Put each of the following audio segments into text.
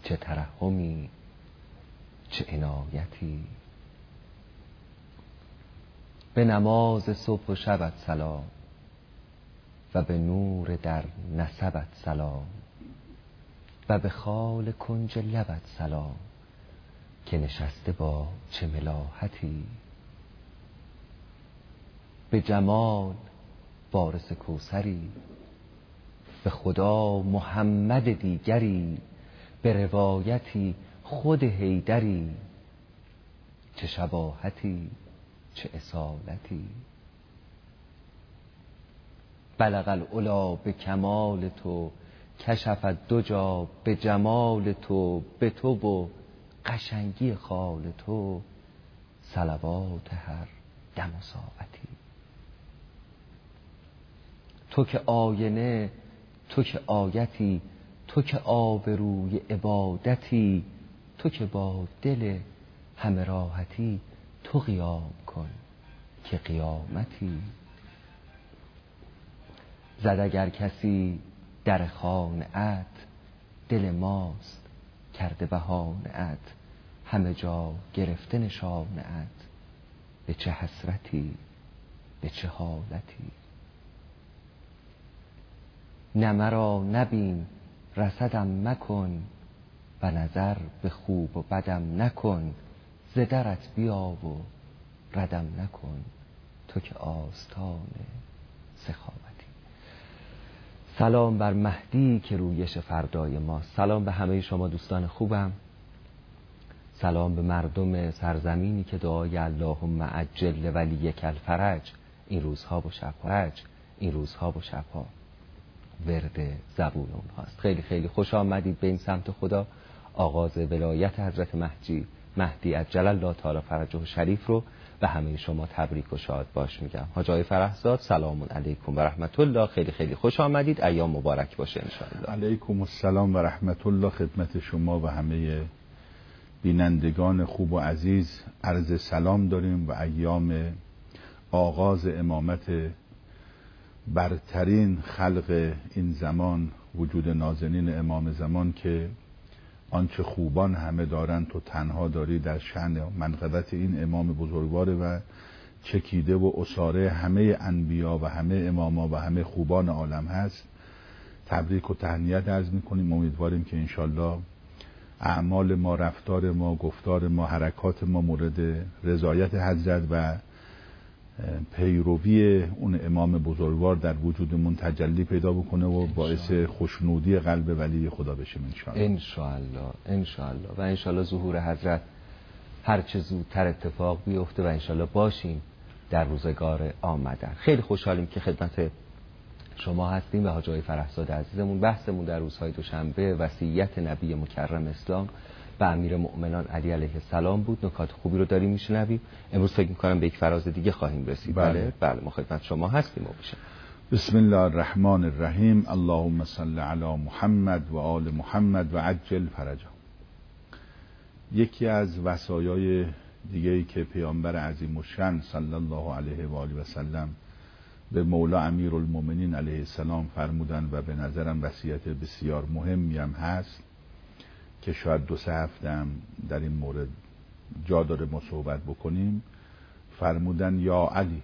چه ترحمی، چه عنایتی. به نماز صبح و شبت سلام و به نور در نسبت سلام و به خال کنج لبت سلام که نشسته با چه ملاحتی. به جمال وارث کوثری، به خدا محمد دیگری، به روایتی خود حیدری. چه شباهتی، چه اصالتی. بلغ العلا به کمال تو، کشفت دو جا به جمال تو. به تو و قشنگی خال تو، صلوات هر دم و ساعتی. تو که آینه، تو که آیتی، تو که آبروی عبادتی. تو که با دل همه راحتی، تو قیام کن که قیامتی. زد اگر کسی در خانه‌ات، دل ماست کرده بهانه‌ات. همه جا گرفته نشانه‌ات، به چه حسرتی، به چه حالتی. نه مرا نبین رصدم مکن، و نظر به خوب و بدم نکن. ز درت بیا و ردم نکن، تو که آستان سخاوتی. سلام بر مهدی که رویش فردای ما. سلام به همه شما دوستان خوبم. سلام به مردم سرزمینی که دعای اللهم عجل ولیک الفرج این روزها و شبها ورد زبون اونهاست. خیلی خیلی خوش آمدید به این سمت خدا. آغاز ولایت حضرت مهدی عجل الله تعالی فرجه شریف رو به همه شما تبریک و شاد باش میگم. حاج آقای فرحزاد سلام علیکم و رحمت الله. خیلی خیلی خوش آمدید. ایام مبارک باشه ان شاء الله. علیکم السلام و رحمت الله خدمت شما و همه بینندگان خوب و عزیز. عرض سلام داریم و ایام آغاز امامت برترین خلق این زمان، وجود نازنین امام زمان، که آنچه خوبان همه دارن تو تنها داری، در شأن منقبت این امام بزرگواره و چکیده و اساره همه انبیا و همه اماما و همه خوبان عالم هست. تبریک و تهنیت عرض میکنیم. امیدواریم که انشالله اعمال ما، رفتار ما، گفتار ما، حرکات ما مورد رضایت حضرت و پیروی اون امام بزرگوار در وجودمون تجلی پیدا بکنه و باعث خوشنودی قلب ولی خدا بشیم انشاءالله و انشاءالله ظهور حضرت هر چه زودتر اتفاق بیفته و انشاءالله باشیم در روزگار آمدن. خیلی خوشحالیم که خدمت شما هستیم و حاج آقای فرحزاد عزیزمون. بحثمون در روزهای دوشنبه وصیت نبی مکرم اسلام و امیر مؤمنان علی علیه السلام بود. نکات خوبی رو داریم میشنویم. امروز فکر میکنم به یک فراز دیگه خواهیم رسید. بله ما خدمت شما هستیم. بسم الله الرحمن الرحیم. اللهم صل علی محمد و آل محمد و عجل فرجه. یکی از وصایای دیگه‌ای که پیامبر عظیم الشأن صلی الله علیه و آله و سلم به مولا امیرالمومنین علیه السلام فرمودن و به نظرم وصیت بسیار مهمی هم هست که شاید 2-3 هفته هم در این مورد جا داره ما صحبت بکنیم. فرمودن یا علی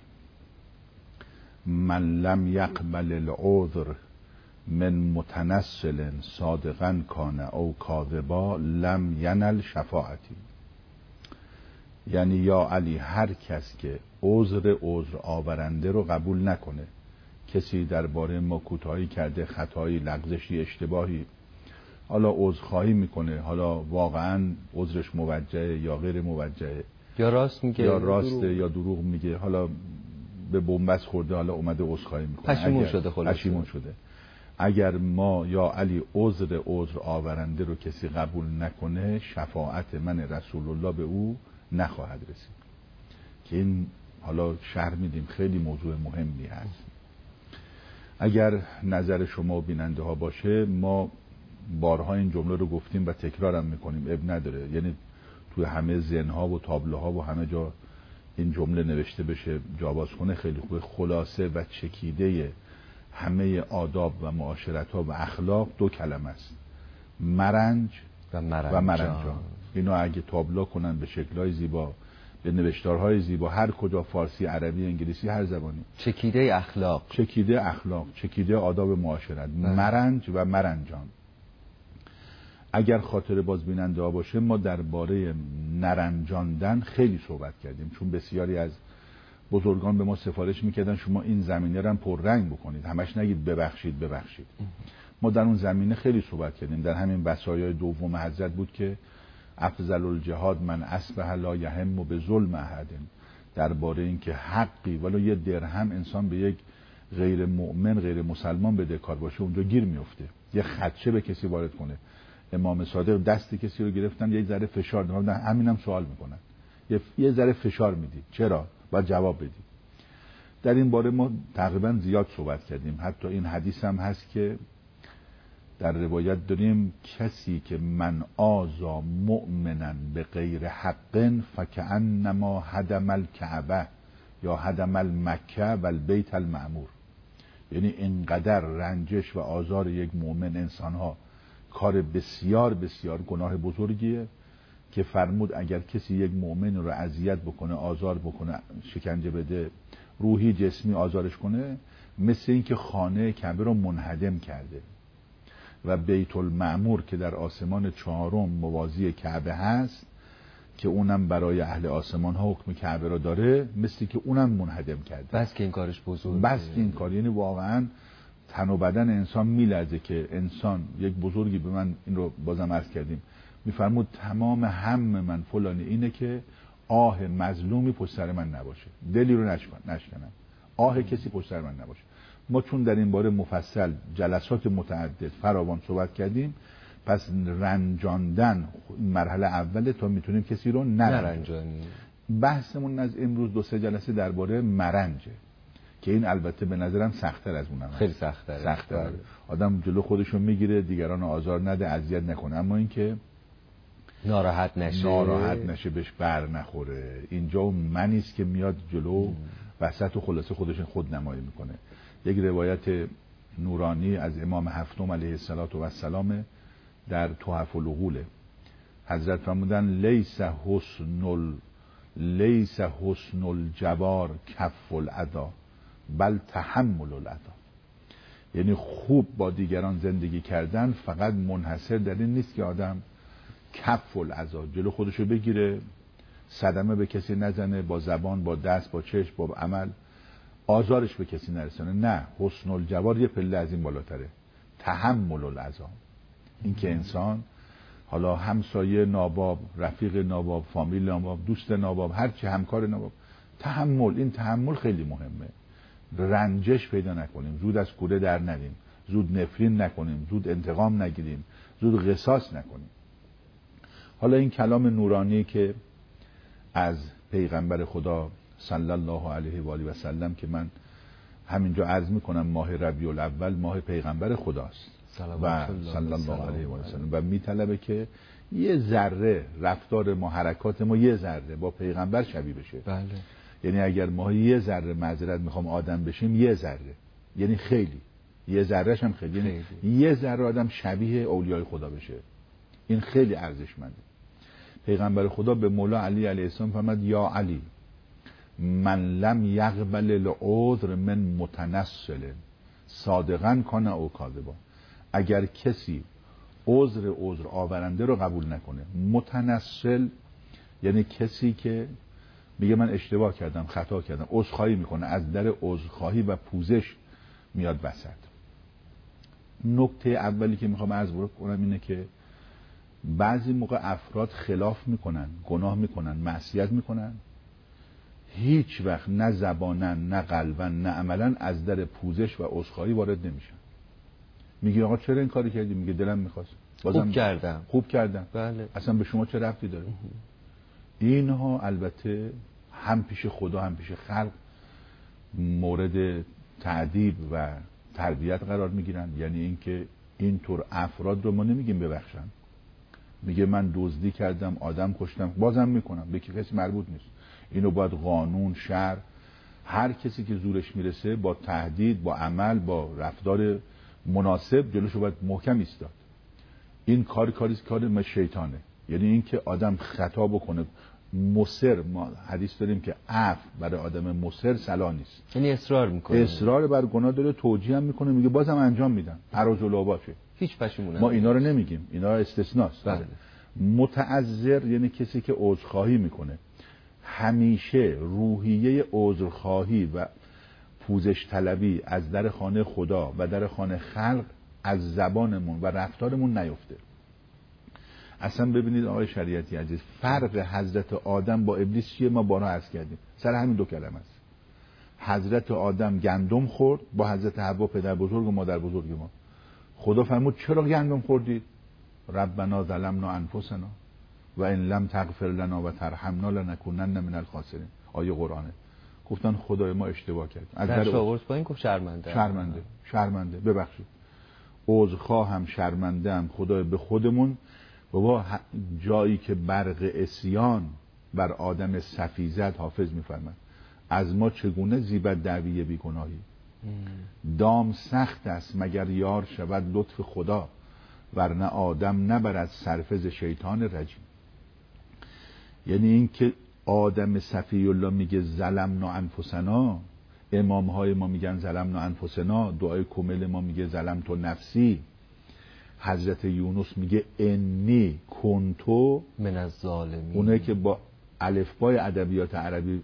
من لم یقبل العذر من متنسل صادقا کان او کاذبا لم ینل شفاعتی. یعنی یا علی هر کس که عذر آورنده رو قبول نکنه، کسی درباره ما کوتاهی کرده، خطایی، لغزشی، اشتباهی، حالا عذرخواهی میکنه، حالا واقعا عذرش موجهه یا غیر موجهه، یا راست میگه یا راسته یا دروغ میگه، حالا به بنبست خورده، حالا اومده عذرخواهی میکنه، پشیمون شده. اگر ما یا علی عذر آورنده رو کسی قبول نکنه، شفاعت من رسول الله به او نخواهد رسید. که این حالا شرح میدیم، خیلی موضوع مهمی هست. اگر نظر شما و بیننده ها باشه، ما بارها این جمله رو گفتیم و تکرارم میکنیم، اب نداره. یعنی توی همه ذهن‌ها و تابلوها و همه جا این جمله نوشته بشه، جاواز کنه، خیلی خوبه. خلاصه و چکیده همه آداب و معاشرت‌ها و اخلاق 2 کلمه است: مرنج و مرنجان. اینا اگه تابلو کنن به شکل‌های زیبا، به نوشتارهای زیبا، هر کجا، فارسی، عربی، انگلیسی، هر زبانی، چکیده اخلاق، چکیده آداب معاشرت، مرنج و مرنجان. اگر خاطر بازبیننده ها باشه، ما درباره نرنجاندن خیلی صحبت کردیم، چون بسیاری از بزرگان به ما سفارش میکردن شما این زمینه رو هم پررنگ بکنید، همش نگید ببخشید. ما در اون زمینه خیلی صحبت کردیم. در همین وصایای دوم حضرت بود که افضل الجهاد من اصبح لا یهم به ظلم احد، درباره این که حقی ولو یه درهم انسان به یک غیر مؤمن، غیر مسلمان بده کار باشه، اونجا گیر میفته. یه خدشه به کسی وارد کنه. امام صادق دست کسی رو گرفتن، یه ذره فشار دادن، همینم سوال میکنن، یه ذره فشار میدی، چرا؟ باید جواب بدی. در این باره ما تقریبا زیاد صحبت کردیم. حتی این حدیث هم هست که در روایت داریم کسی که من آذا مؤمنا به غیر حق فکأنما هدم الکعبه یا هدم المکه و البیت المعمور. یعنی اینقدر رنجش و آزار یک مؤمن انسانها کار بسیار بسیار گناه بزرگیه که فرمود اگر کسی یک مؤمن رو اذیت بکنه، آزار بکنه، شکنجه بده، روحی جسمی آزارش کنه، مثل این که خانه کعبه رو منهدم کرده. و بیت المعمور که در آسمان چهارم موازی کعبه هست، که اونم برای اهل آسمان ها حکم کعبه رو داره، مثل که اونم منهدم کرده. بس که این کارش بزرگه. بس که این کار، یعنی واقعا تن و بدن انسان میلرزه که انسان، یک بزرگی به من این رو بازم عرض کردیم، میفرمود تمام هم من فلانی اینه که آه مظلومی پشت سر من نباشه، دلی رو نشکنم، آه کسی پشت سر من نباشه. ما چون در این باره مفصل جلسات متعدد فراوان صحبت کردیم، پس رنجاندن مرحله اوله تا میتونیم کسی رو نرنجانیم. بحثمون از امروز 2-3 جلسه درباره مرنجه که این البته به نظرم سخت‌تر از اونم، خیلی سخت‌تره. آدم جلو خودشو میگیره، دیگران آزار نده، اذیت نکنه، اما اینکه ناراحت نشه بهش بر نخوره. اینجا اون منیست که میاد جلو وسط و خلاصه خودش خود نمایی میکنه. یک روایت نورانی از امام هفتم علیه السلام در تحف العقول حضرت فرمودن لیس حسن الجوار کف العدا بل تحمل العدا. یعنی خوب با دیگران زندگی کردن فقط منحصر در این نیست که آدم کف العدا، جلو خودشو بگیره، صدمه به کسی نزنه، با زبان، با دست، با چشم، با عمل آزارش به کسی نرسونه. نه، حسن الجوار یه پله از این بالاتره، تحمل العذا. این که انسان حالا همسایه ناباب، رفیق ناباب، فامیل ناباب، دوست ناباب، هرچی همکار ناباب، این تحمل خیلی مهمه. رنجش پیدا نکنیم، زود از کوره در نریم، زود نفرین نکنیم، زود انتقام نگیریم، زود قصاص نکنیم. حالا این کلام نورانی که از پیغمبر خدا صلی الله علیه و آله و سلم که من همینجا عرض میکنم ماه ربیع الاول ماه پیغمبر خداست و صلی الله علیه و آله و سلم و میطلبه که یه ذره رفتار ما، حرکات ما یه ذره با پیغمبر شبیه بشه. بله. یعنی اگر ما یه ذره معذرت میخوام آدم بشیم، یه ذره، یعنی خیلی، یه ذرهش هم خیلی، یعنی یه ذره آدم شبیه اولیای خدا بشه، این خیلی ارزشمنده. پیغمبر خدا به مولا علی علیه السلام فرمود یا علی من لم یقبل العذر من متنصل صادقا کان او کاذبا. اگر کسی عذر آورنده رو قبول نکنه، متنصل یعنی کسی که میگه من اشتباه کردم، خطا کردم، عذرخواهی میکنه، از در عذرخواهی و پوزش میاد وسط. نکته اولی که میخوام عرض کنم اینه که بعضی موقع افراد خلاف میکنن، گناه میکنن، معصیت میکنن، هیچ وقت نه زبانن نه قلبن نه عملن از در پوزش و عذرخواهی وارد نمیشن. میگه آقا چرا این کاری کردی؟ میگه دلم میخواست، خوب کردم. بله. اصلا به شما چه ربطی داره؟ اینها البته هم پیش خدا هم پیش خلق مورد تعذیب و تربیت قرار میگیرن. یعنی اینکه اینطور افراد رو ما نمیگیم ببخشن، میگه من دزدی کردم، آدم کشتم، بازم میکنم، به کسی مربوط نیست. اینو باید قانون، شرع، هر کسی که زورش میرسه با تهدید، با عمل، با رفتار مناسب جلوشو باید محکم ایستاد. این کار شیطانه. یعنی این که آدم خطا بکنه مصر، ما حدیث داریم که عفو برای آدم مصر صلاح نیست، یعنی اصرار میکنه، اصرار بر گناه داره، توجیه هم میکنه، میگه بازم انجام میدم، عروض باشه، هیچ پشیمونی ما اینا رو نمیگیم، اینا استثناست. بله. متعذر یعنی کسی که عذرخواهی میکنه. همیشه روحیه عذرخواهی و پوزش طلبی از در خانه خدا و در خانه خلق از زبانمون و رفتارمون نیفته. اصلا ببینید آقای شریعتی عزیز، فرق حضرت آدم با ابلیس چیه؟ ما بارها عرض کردیم، سر همین 2 کلمه است. حضرت آدم گندم خورد، با حضرت حوا پدر بزرگ و مادر بزرگ ما، خدا فرمود چرا گندم خوردید؟ ربنا ظلمنا انفسنا و ان لم تغفر لنا و ترحمنا لنکونن من الخاسرین. آیه قرآنه. گفتن خدای ما اشتباه کرد. از در شاورز پایین گفت شرمنده ببخشید، عذرخواهم، شرمنده ام خدای به خودمون. بابا جایی که برق عصیان بر آدم صفی زد، حافظ میفرماد از ما چگونه زیبد دعوی بیگناهی، دام سخت است مگر یار شود لطف خدا، ورنه آدم نبرد سرفز شیطان رجیم. یعنی این که آدم صفی الله میگه ظلمنا انفسنا، امام های ما میگن ظلمنا انفسنا، دعای کمل ما میگه ظلمت نفسی، حضرت یونس میگه انی کنتو من الظالمین. اونایی که با الفبای ادبیات عربی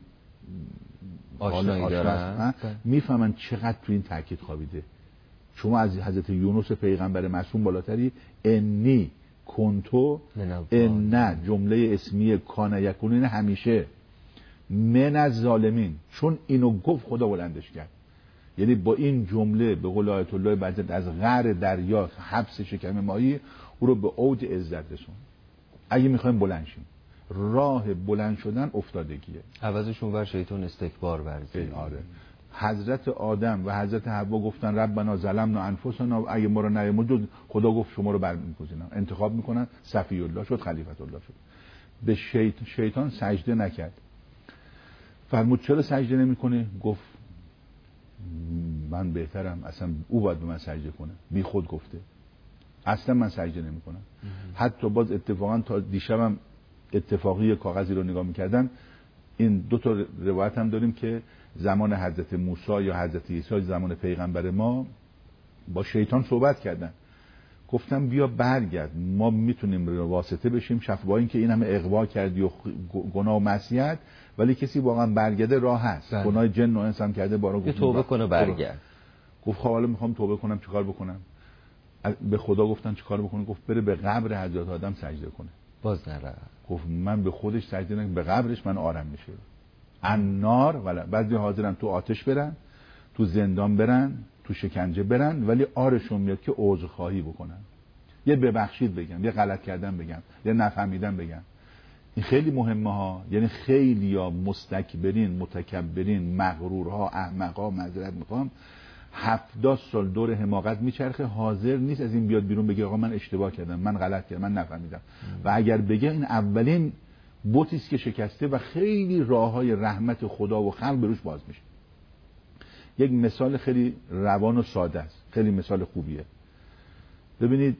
آشنایی دارن میفهمن چقدر تو این تاکید خوابیده. شما از حضرت یونس پیغمبر معصوم بالاتری، انی کنتو، ان جمله اسمی کان یکون، این همیشه من الظالمین، چون اینو گفت خدا بلندش کرد. یعنی با این جمله به قول آیت الله بجد از غر دریا، حبس شکم ماهی، او رو به اوج عزت رسون. اگه میخوایم بلند شیم، راه بلند شدن افتادگیه، عوضشون ور شیطان استکبار ورزید. آره. حضرت آدم و حضرت حوا گفتن ربنا ظلمنا انفسنا، اگه ما رو نیامرد خدا گفت شما رو برمی‌گزینم، انتخاب میکنن، صفی الله شد، خلیفت الله شد. به شیطان سجده نکرد. فرمود چرا سجده نمی‌کنی؟ گفت من بهترم، اصلا او باید به من سجده کنه، بی خود گفته، اصلا من سجده نمی‌کنم. حتی باز اتفاقا تا دیشبم اتفاقی کاغذی رو نگاه می‌کردم، این 2 تا روایت هم داریم که زمان حضرت موسی یا حضرت عیسی زمان پیغمبر ما با شیطان صحبت کردن، گفتم بیا برگرد، ما میتونیم واسطه بشیم با این که این همه اغوا کردی و گناه و معصیت، ولی کسی واقعا برگرده راه هست. گناه جن و انس هم کرده، بارا گفت توبه کنه برگرد. گفت خب حالا میخوام توبه کنم، چیکار بکنم؟ به خدا گفتن چیکار بکنه؟ گفت بره به قبر حضرت آدم سجده کنه. باز نره. گفت من به خودش سجده نکنم، به قبرش من آرام میشه. النار ولی بعضی حاضرن تو آتش برن، تو زندان برن، تو شکنجه برن، ولی آرشون میاد که عذرخواهی بکنن، یه ببخشید بگم، یه غلط کردن بگم، یه نفهمیدن بگم. این خیلی مهمه ها. یعنی خیلیا مستکبرین، متکبرین، مغرورها، احمقها، معذرت میخوام، 70 سال دور حماقت میچرخه، حاضر نیست از این بیاد بیرون بگه آقا من اشتباه کردم، من غلط کردم، من نفهمیدم. و اگر بگه این اولین بوتی است که شکسته و خیلی راههای رحمت خدا و خلق بروش باز میشه. یک مثال خیلی روان و ساده است، خیلی مثال خوبیه. ببینید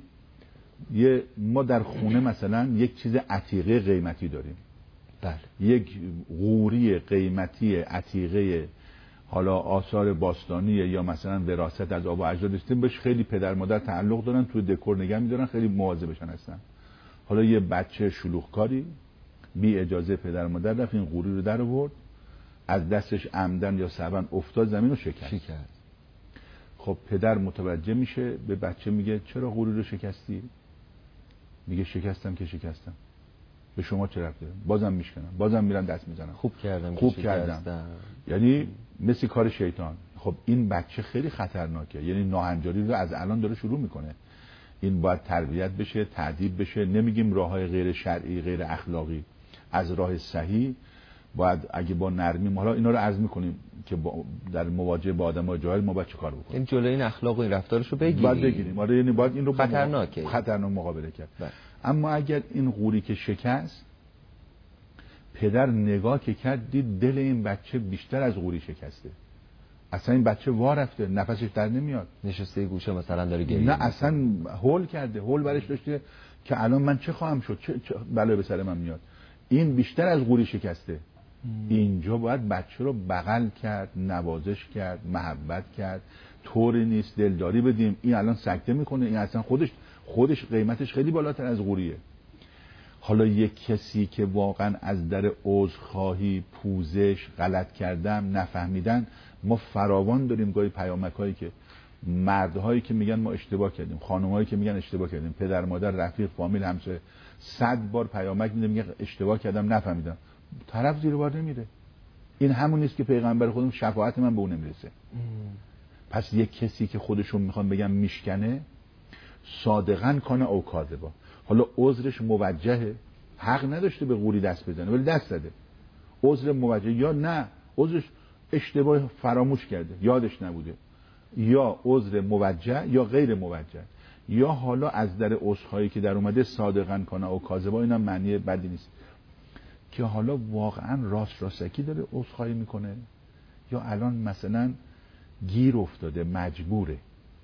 ما در خونه مثلا یک چیز عتیقه قیمتی داریم. بله. یک قوری قیمتی عتیقه، حالا آثار باستانی یا مثلا وراثت از آبا اجداد داشتیم، بهش خیلی پدر مادر تعلق دارن، توی دکور نگه می‌دارن، خیلی مواظبشن هستن. حالا یه بچه شلوغکاری بی اجازه پدر مادر رفت این قوری رو در آورد، از دستش عمدن یا سبن افتاد زمین رو شکست. خب پدر متوجه میشه، به بچه میگه چرا قوری رو شکستی؟ میگه شکستم که شکستم، به شما چه ربطی داره؟ بازم میشکنم، بازم میرم دست میزنم، خوب کردم. یعنی مثل کار شیطان. خب این بچه خیلی خطرناکه، یعنی ناهنجاری رو از الان داره شروع میکنه. این باید تربیت بشه، تعدیب بشه. نمیگیم راههای غیر شرعی، غیر اخلاقی، از راه صحیح باید اگه با نرمی، حالا اینا رو عرض میکنیم که در مواجهه با آدمای جاهل ما باید چه کار بکنیم. این جلوی این اخلاق و این رفتارش رو بگیریم. آره، یعنی باید این رو خطرناک مقابله کرد. اما اگر این قوری که شکست، پدر نگاه که کرد دید دل این بچه بیشتر از قوری شکسته، اصلا این بچه وا رفته، نفسش در نمیاد، نشسته گوشه مثلا داره گریه، نه اصلا هول کرده، هول برش داشته که الان من چه خواهم شد، چه بلایی به سر من میاد. این بیشتر از قوری شکسته. اینجا باید بچه رو بغل کرد، نوازش کرد، محبت کرد. طوری نیست دلداری بدیم این الان سکته میکنه، این اصلا خودش قیمتش خیلی بالاتر از قوریه. حالا یک کسی که واقعا از در عذرخواهی، پوزش، غلط کردم، نفهمیدن، ما فراوان داریم گاهی پیامک‌هایی که مردهایی که میگن ما اشتباه کردیم، خانم‌هایی که میگن اشتباه کردیم، پدر مادر، رفیق، فامیل، همسایه 100 بار پیامک میگه اشتباه کردم، نفهمیدم. طرف زیر بار نمیره. این همون نیست که پیغمبر خودمون شفاعت من به اون نمیرسه. پس یک کسی که خودشون میخوان بگم میشکنه، صادقاً کنه او کاذبا. حالا عذرش موجهه، حق نداشته به قوری دست بزنه ولی دست زده. عذر موجه یا نه، عذرش اشتباه فراموش کرده، یادش نبوده، یا عذر موجه یا غیر موجه، یا حالا از در عذرخواهی که در اومده صادقاً کنه او کاذبا، اینم معنی بدی نیست. که حالا واقعاً راستکی داره عذرخواهی میکنه، یا الان مثلا گیر افتاده، مجبوره.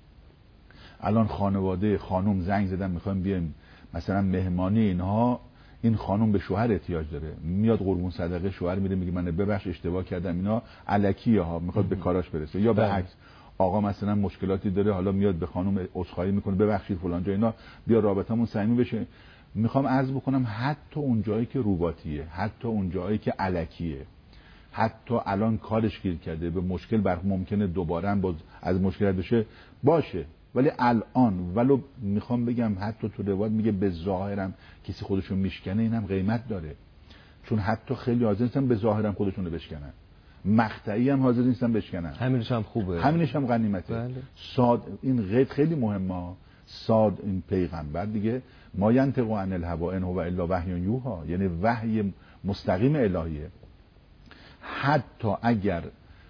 الان خانواده خانم زنگ زدن میخوایم بیایم مثلا مهمانی اینها، این خانم به شوهر احتیاج داره، میاد قربون صدقه، شوهر میره میگه من ببخش اشتباه کردم، اینا الکیه ها، میخواد به کاراش برسه. یا به عکس آقا مثلا مشکلاتی داره، حالا میاد به خانم عذرخواهی میکنه، ببخشید فلان جا اینا، بیا رابطمون صمیمی بشه. میخوام عرض بکنم حتی اون جایی که روباتیه، حتی اون جایی که الکیه، حتی الان کارش گیر کرده، به مشکل ممکنه دوباره هم از مشکل بشه باشه، ولی الان ولو میخوام بگم حتی تو روایت میگه به ظاهرم کسی خودشون میشکنه، اینم قیمت داره. چون حتی خیلی حاضر نیستن به ظاهرم خودشون رو بشکنن، مقطعی هم حاضر نیستن بشکنن، همینش هم خوبه، همینش هم غنیمته. بله. این قید خیلی مهمه. این پیغمبر دیگه ما ینطق عن الهوا ان هو الا وحی یوحی، یعنی وحی مستقیم الهیه. حتی اگر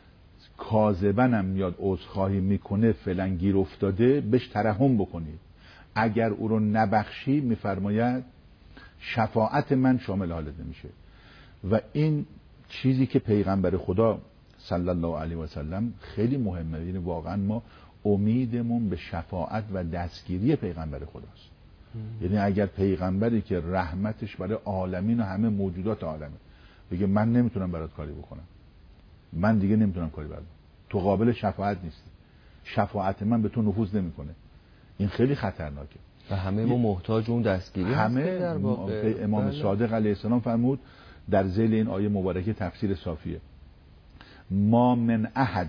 کاذبنم میاد عذرخواهی میکنه، فعلا گیر افتاده، بهش ترحم بکنید. اگر او رو نبخشی میفرماید شفاعت من شامل حالت نمیشه. و این چیزی که پیغمبر خدا صلی الله علیه و سلم خیلی مهمه. یعنی واقعا ما امیدمون به شفاعت و دستگیری پیغمبر خداست. یعنی اگر پیغمبری که رحمتش برای عالمین و همه موجودات عالمه بگه من نمیتونم برات کاری بکنم، من دیگه نمیتونم کاری برات، تو قابل شفاعت نیستی، شفاعت من به تو نفوذ نمیکنه، این خیلی خطرناکه. و همه ما محتاج اون دستگیری همه در واقع. امام صادق علیه السلام فرمود در ذیل این آیه مبارکه تفسیر صافیه: ما من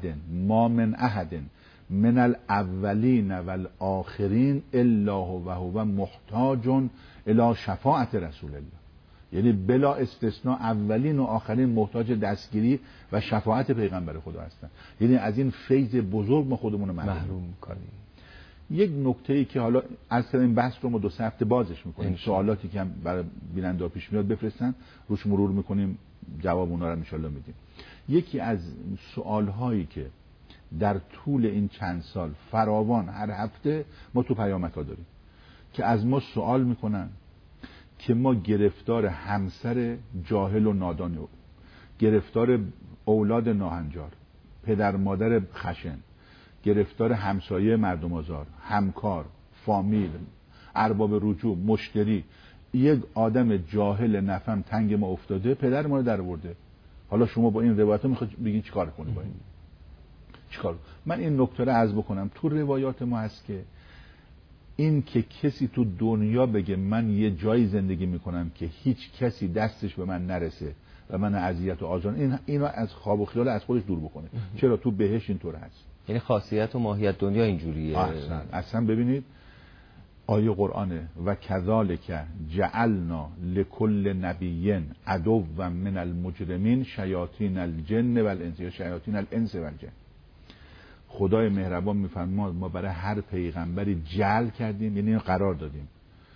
احد من الاولین والآخرین الا هو محتاج الی شفاعت رسول الله. یعنی بلا استثناء اولین و آخرین محتاج دستگیری و شفاعت پیغمبر خدا هستن. یعنی از این فیض بزرگ ما خودمون رو محروم می‌کنیم. یک نکته‌ای که حالا اصلا این بحث رو ما 2 هفته بازش می‌کنیم، سوالاتی که هم برای بیننده پیش میاد بفرستن، روش مرور می‌کنیم، جواب اونها رو ان شاءالله میدیم. یکی از سوال‌هایی که در طول این چند سال فراوان هر هفته ما تو پیامک‌ها داریم که از ما سوال میکنن که ما گرفتار همسر جاهل و نادانی، گرفتار اولاد ناهنجار، پدر مادر خشن، گرفتار همسایه مردم آزار، همکار، فامیل، ارباب رجوع، مشتری، یک آدم جاهل نفهم تنگ ما افتاده، پدر ما رو در آورده. حالا شما با این روایت میخواید بگین چیکار کنی با این؟ چیکار؟ من این نکته رو عرض بکنم، تو روایات ما هست که این که کسی تو دنیا بگه من یه جایی زندگی میکنم که هیچ کسی دستش به من نرسه و من اذیت و آزار، اینو از خواب و خیال از خودش دور بکنه. چرا تو بهش اینطور هست. یعنی خاصیت و ماهیت دنیا اینجوریه. اصلا ببینید آیه قرآنه: و کذالک جعلنا لکل نبی عدوا من المجرمین شیاطین الجن والانس، یا شیاطین الانس والجن. خدای مهربان میفرماد ما برای هر پیغمبری جعل کردیم، یعنی قرار دادیم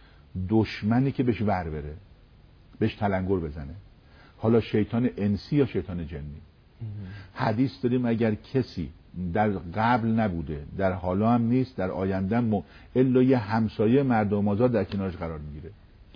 دشمنی که بهش ور بره، بهش تلنگر بزنه، حالا شیطان انسی یا شیطان جنی. حدیث داریم اگر کسی در قبل نبوده، در حالا هم نیست، در آینده الا یه همسایه مردم آزاد در کنارش قرار میگیره.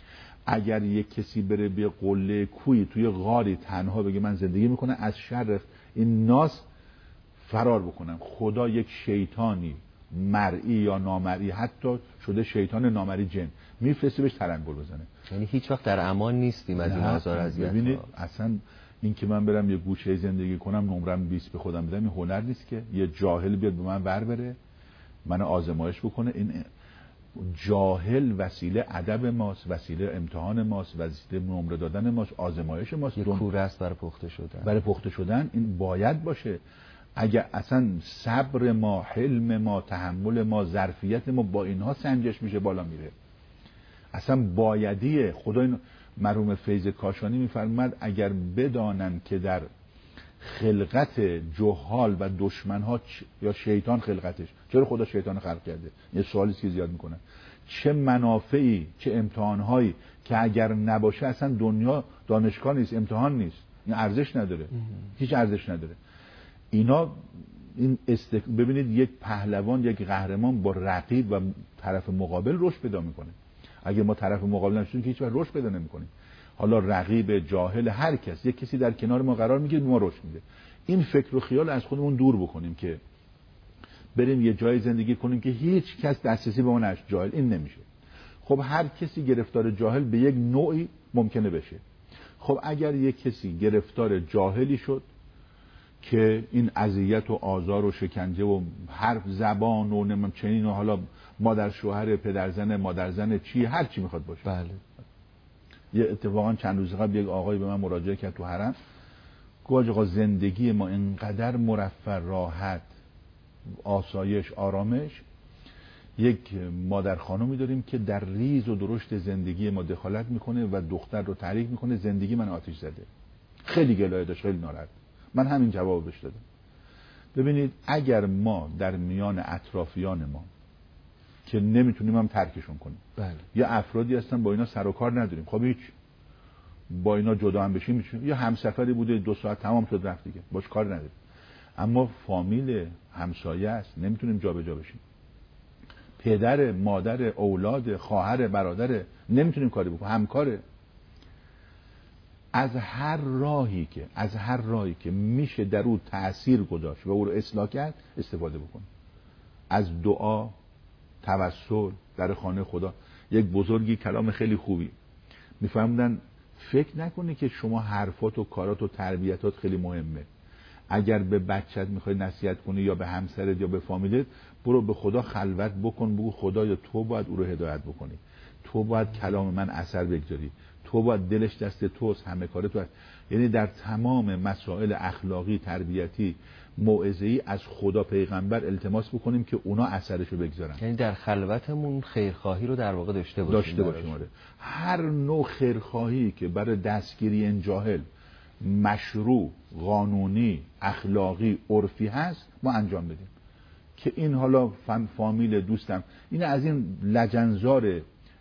اگر یک کسی بره به قله کوی توی غاری تنها بگه من زندگی میکنه، از شر این ناس فرار بکنن. خدا یک شیطانی مرئی یا نامرئی، حتی شده شیطان نامرئی جن، میفرسته بهش تلنگر بزنه. یعنی هیچ وقت در امان نیستیم از این آزار اذیت. ببینید اصلا این که من برم یه گوشه زندگی کنم نمرم 20 به خودم بدم، این هنر نیست که یه جاهل بیاد به من ور بره، منو آزمایش بکنه. این جاهل وسیله ادب ماست، وسیله امتحان ماست، وسیله نمره دادن ماست، آزمایش ماست، یه کوره است برای پخته شدن. برای پخته شدن این باید باشه. اگر اصلا صبر ما، حلم ما، تحمل ما، ظرفیت ما با اینها سنجش میشه بالا میره. اصلا بایدیه. خدا این مرحوم فیض کاشانی میفرماد اگر بدانن که در خلقت جهال و دشمنها یا شیطان خلقتش، چرا خدا شیطان خلق کرده؟ یه سوالی که زیاد میکنن. چه منافعی، چه امتحانهایی که اگر نباشه اصلا دنیا دانشگاه نیست، امتحان نیست، این ارزش نداره، هیچ ارزش نداره. اینا این ببینید یک پهلوان، یک قهرمان با رقیب و طرف مقابل رشد پیدا میکنه. اگه ما طرف مقابل نشیم که هیچ وقت رشد پیدا نمیکنیم. حالا رقیب، جاهل، هر کس، یک کسی در کنار ما قرار میگیره ما رشد میده. این فکر و خیال از خودمون دور بکنیم که بریم یه جای زندگی کنیم که هیچ کس دسترسی به ما نشه. جاهل این نمیشه. خب هر کسی گرفتار جاهل به یک نوعی ممکنه بشه. خب اگر یک کسی گرفتار جاهلی شد که این اذیت و آزار و شکنجه و حرف زبان و نمیم چنین و حالا مادر شوهر، پدرزن، مادرزن، چی هر چی میخواد باشه. بله. یه اتفاقا چند روز قبل یک آقای به من مراجعه کرد تو حرم، گفت آقا زندگی ما اینقدر مرفه، راحت، آسایش، آرامش، یک مادر خانومی داریم که در ریز و درشت زندگی ما دخالت میکنه و دختر رو تحریک میکنه، زندگی من آتش زده. خیلی گلایه داشت، خیلی ناراحت. من همین جواب بهش دادم. ببینید اگر ما در میان اطرافیان ما که نمیتونیم هم ترکشون کنیم، بله. یا افرادی هستن با اینا سر و کار نداریم، خب هیچ، با اینا جدا هم بشیم میشه، یا همسفری بوده 2 ساعت تمام شد رفت دیگه، باش کار نداریم. اما فامیل، همسایه است، نمیتونیم جابجا بشیم. پدر، مادر، اولاد، خواهر، برادر، نمیتونیم کاری بکنیم، همکاره. از هر راهی که میشه در او تأثیر گذاشت و او رو اصلاح کرد استفاده بکنیم. از دعا، توسل در خانه خدا. یک بزرگی کلام خیلی خوبی میفهمدن، فکر نکنی که شما حرفات و کارات و تربیتات خیلی مهمه. اگر به بچت میخوای نصیحت کنی یا به همسرت یا به فامیلت، برو به خدا خلوت بکن، بگو خدایا تو باید او رو هدایت بکنی، تو باید کلام من اثر بگذاری، تو باید دلش دست توست، همه کار تو هست. یعنی در تمام مسائل اخلاقی، تربیتی، موعظه‌ای از خدا، پیغمبر التماس بکنیم که اونا اثرشو بگذارن. یعنی در خلوتمون خیرخواهی رو در واقع داشته باشیم. هر نوع خیرخواهی که برای دستگیری این جاهل مشروع، قانونی، اخلاقی، عرفی هست ما انجام بدیم. که این حالا فامیل، دوستم، این از این لجنزار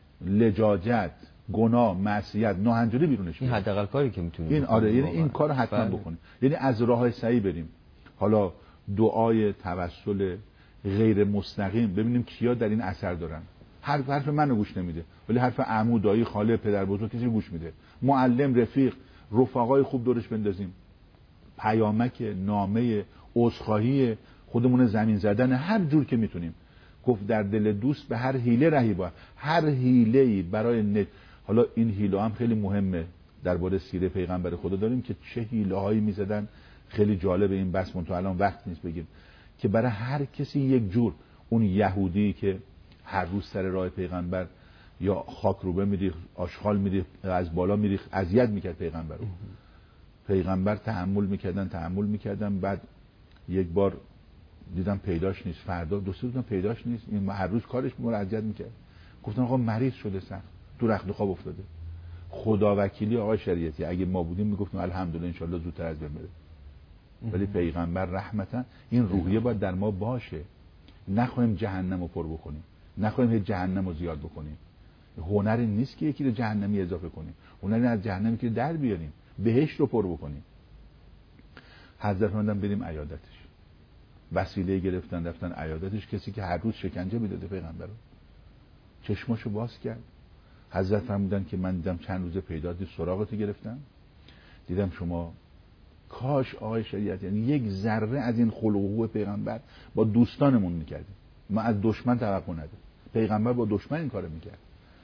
لجاجت، گناه، معصیت، ناهنجاری بیرونش این حداقل کاری که میتونیم. این آره، یعنی این کارو حتما بکنیم. یعنی از راه صحیح بریم. حالا دعای توسل غیر مستقیم، ببینیم کیا در این اثر دارن. حرف منو گوش نمیده، ولی حرف عمو، دایی، خاله، پدر بزرگ کسی گوش میده. معلم، رفیق، رفقای خوب دورش بندازیم. پیامک، نامه، عذرخواهی، خودمون زمین زدن، هر جور که میتونیم. گفت در دل دوست به هر حیله رهیبا. هر حیله‌ای برای حالا این حیله هم خیلی مهمه. درباره سیره پیغمبر خدا داریم که چه حیله‌هایی میزدن. خیلی جالب این بس، من تو الان وقت نیست بگیم که برای هر کسی یک جور. اون یهودی که هر روز سر راه پیغمبر یا خاک روبه میریخت، آشغال میریخت، از بالا میریخت، اذیت میکرد پیغمبر رو. پیغمبر تحمل میکردن. بعد یک بار دیدم پیداش نیست، فردا دوست دیدم پیداش نیست، این هر روز کارش ما رو اذیت میکرد. گفتن آقا مریض شده، سخت تو رخت و خواب افتاده. خدا وکیلی آقای شریعتی اگه ما بودیم میگفتیم الحمدلله ان شاءالله زودتر از بین بره. ولی پیغمبر رحمتا این روحیه باید در ما باشه. نخواهیم جهنم رو پر بکنیم، نخواهیم جهنم رو زیاد بکنیم. هنر این نیست که یکی رو جهنمی اضافه کنیم، هنر این از جهنمی که در بیاریم، بهشت رو پر بکنیم. حضرت فرمودن بریم عیادتش. وسیله گرفتن رفتن عیادتش. کسی که هر روز شکنجه میداده پیغمبر رو، چشماشو باز کرد. حضرت فرمودن که من دیدم چند روز پیدات سراغت گرفتم، دیدم شما کاش آقای شریعت یعنی یک ذره از این خلق و خوی پیغمبر با دوستانمون میکردیم. ما از دشمن توقع نداریم. پیغمبر با دشمن این کارو میکرد.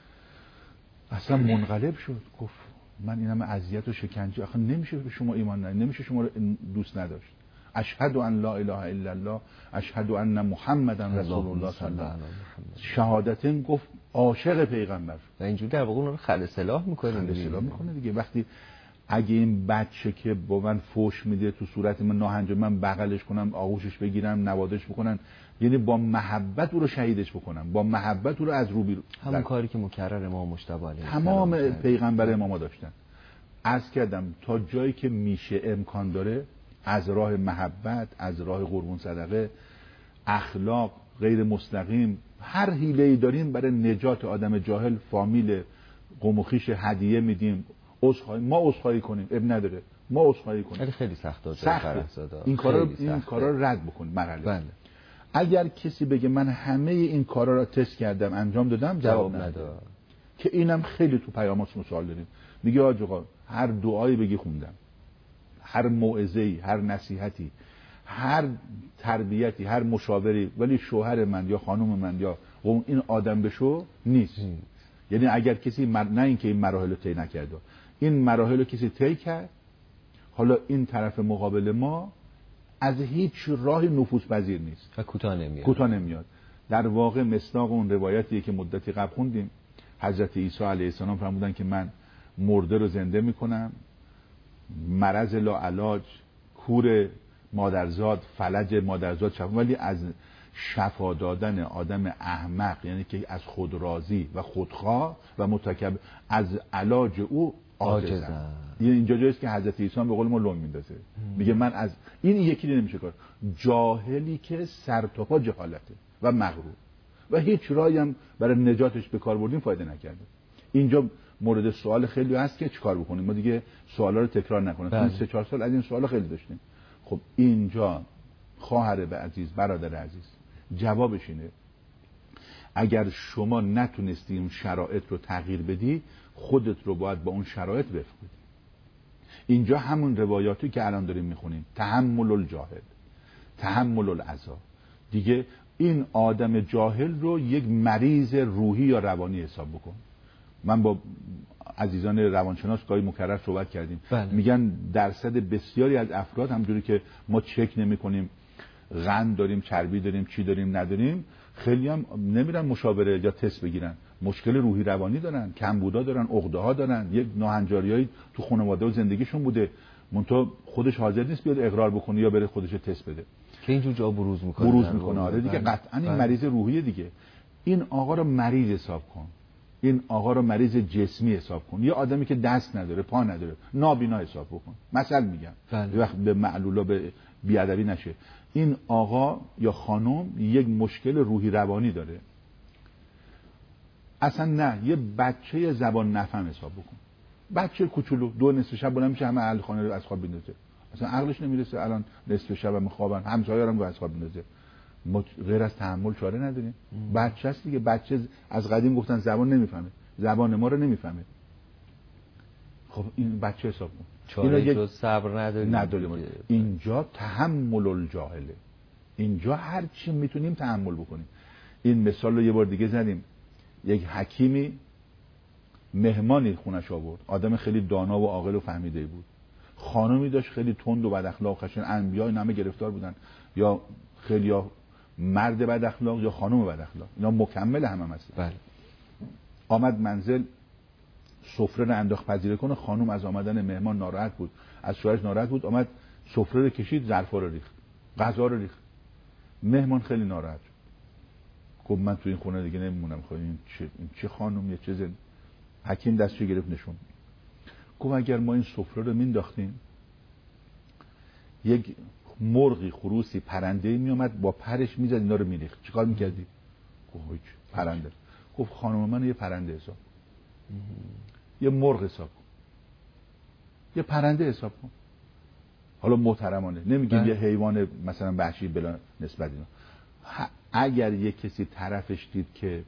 اصلا منقلب شد، گفت من این همه اذیت و شکنجه آخه نمیشه به شما ایمان نداشت، نمیشه شما رو دوست نداشت. اشهد ان لا اله الا الله اشهد ان محمدن رسول الله صلی الله علیه و شهادتن گفت عاشق پیغمبر و اینجوری در واقع اون رو خل اصلاح میکنه دیگه. وقتی اگه این بچه که با من فوش میده تو صورت من ناهنجار من بغلش کنم آغوشش بگیرم نوادش بکنن، یعنی با محبت او رو شهیدش بکنم، با محبت او رو از رو بیرون، همون کاری که مکرر امام مجتبی علیه تمام پیغمبر اماما داشتن. عرض کردم تا جایی که میشه امکان داره از راه محبت، از راه قربون صدقه، اخلاق غیر مستقیم، هر حیله‌ای داریم برای نجات آدم جاهل، فامیل قوم و خویش هدیه میدیم. ما عذرخواهی کنیم اب نداره، ما عذرخواهی کنیم. خیلی سخته این کارا رو رد بکنیم مرحله. بله. اگر کسی بگه من همه این کارا رو تست کردم انجام دادم جواب نداد که اینم خیلی تو پیاماتون سوال داریم. میگه آقا هر دعایی بگی خوندم، هر موعظه‌ای، هر نصیحتی، هر تربیتی، هر مشاوری، ولی شوهر من یا خانم من یا این آدم بشو نیست. یعنی اگر کسی نه اینکه این مراحل رو طی نکرده، این مراحل رو کسی طی کرد، حالا این طرف مقابل ما از هیچ راهی نفوذپذیر نیست و کوتاه نمیاد. در واقع مصداق اون روایتی که مدتی قبل خوندیم، حضرت عیسی علیه السلام فرمودن که من مرده رو زنده میکنم، مرض لاعلاج، کور مادرزاد، فلج مادرزاد شفا، ولی از شفا دادن آدم احمق، یعنی که از خود راضی و خودخواه و متکبر، از علاج او عاجزم. اینجا جاییست که حضرت عیسی به قول ما لنگ میندازه، میگه من از این یکی نمیشه کار. جاهلی که سر تا پا جهالته و مغرور و هیچ راهی هم برای نجاتش به کار بردیم فایده نکرده. اینجا مورد سوال خیلی هست که چیکار بکنیم. ما دیگه سوالا رو تکرار نکنیم. تو 3-4 سال از این سوالا خیلی داشتیم. خب اینجا خواهر به عزیز، برادر عزیز، جوابش اینه اگر شما نتونستی اون شرایط رو تغییر بدی، خودت رو باید با اون شرایط وفق بدی. اینجا همون روایاتی که الان داریم میخونیم، تحمل الجاهل، تحمل العذاب، دیگه این آدم جاهل رو یک مریض روحی یا روانی حساب بکن. من با عزیزان روانشناس گاهی مکرر صحبت کردیم. میگن درصد بسیاری از افراد همونجوری که ما چک نمی‌کنیم قند داریم، چربی داریم، چی داریم نداریم، خیلی هم نمیرن مشاوره یا تست بگیرن، مشکل روحی روانی دارن، کمبودا دارن، عقده‌ها دارن، یک ناهنجاریایی تو خانواده و زندگیشون بوده، منتها خودش حاضر نیست بیاد اقرار بکنه یا بره خودش تست بده که اینجور جا بروز میکنه. آره دیگه قطعا این مریض روحیه دیگه. این آقا رو مریض حساب کن، این آقا رو مریض جسمی حساب کن. یه آدمی که دست نداره، پا نداره، نابینا حساب بکن. مثلا میگم وقت به معلولا به بیادبی نشه. این آقا یا خانم یک مشکل روحی روانی داره، اصلا نه یه بچه زبان نفهم حساب بکن. بچه کوچولو 2 نصف شب بلند میشه همه اهل خانه رو از خواب بندازه، اصلا عقلش نمیرسه الان نصف شب هم خوابن، همسایه‌ام رو از خواب بندازه. ما غیر از تحمل چاره نداریم. بچه است دیگه. بچه از قدیم گفتن زبان نمیفهمه، زبان ما رو نمیفهمه. خب این بچه حساب کن. چاره جز صبر نداریم. اینجا تحمل الجاهله. اینجا هر چی میتونیم تحمل بکنیم. این مثال رو یه بار دیگه زدیم. یک حکیمی مهمانی خونش آورد، آدم خیلی دانا و عاقل و فهمیده بود. خانمی داشت خیلی تند و بد اخلاق، خشن، انبیا اینا همه گرفتار بودن، یا خیلی یا مرد بد اخلاق یا خانم بد اخلاق، اینا مکمل هم هستن. بله. آمد منزل، سفره رو انداخت پذیره کنه. خانم از آمدن مهمان ناراحت بود، از شوهرش ناراحت بود، آمد سفره رو کشید، ظرفا رو ریخت، غذا رو ریخت. مهمان خیلی ناراحت شد، گفت من تو این خونه دیگه نمیمونم. خب این چه خانم چه زن. حکیم دستشو گرفت نشون، گفت اگر ما این سفره رو مینداختیم یک مرغی، خروسی، پرنده‌ای میومد با پرش میزد اینا رو میریخت، چیکار میکردی؟ گفت هیچ، پرنده. گفت خانم من یه پرنده حساب کن، یه مرغ حساب کن، یه پرنده حساب کن. حالا محترمانه نمیگیم یه حیوان مثلا وحشی بلا نسبت اینا. اگر یه کسی طرفش دید که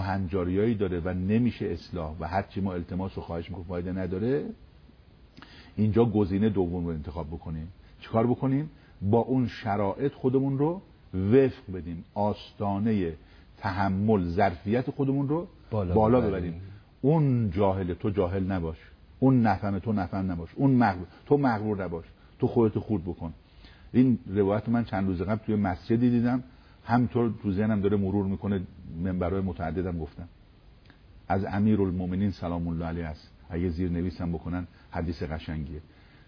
ناهنجاریایی داره و نمیشه اصلاح و هرچی ما التماس و خواهش میکنیم فایده نداره، اینجا گزینه دوم رو انتخاب بکنیم. چیکار بکنیم؟ با اون شرایط خودمون رو وفق بدیم، آستانه تحمل ظرفیت خودمون رو بالا ببریم. اون جاهل تو جاهل نباش، اون نفهم تو نفهم نباش، اون مغرور تو مغرور نباش، تو خودت خورد بکن. این روایت من چند روز قبل توی مسجدی دیدم، همینطور تو ذهنم داره مرور میکنه، منبرهای متعددم گفتم. از امیرالمومنین سلام الله علیه است، اگه زیر نویسم بکنن حدیث قشنگیه.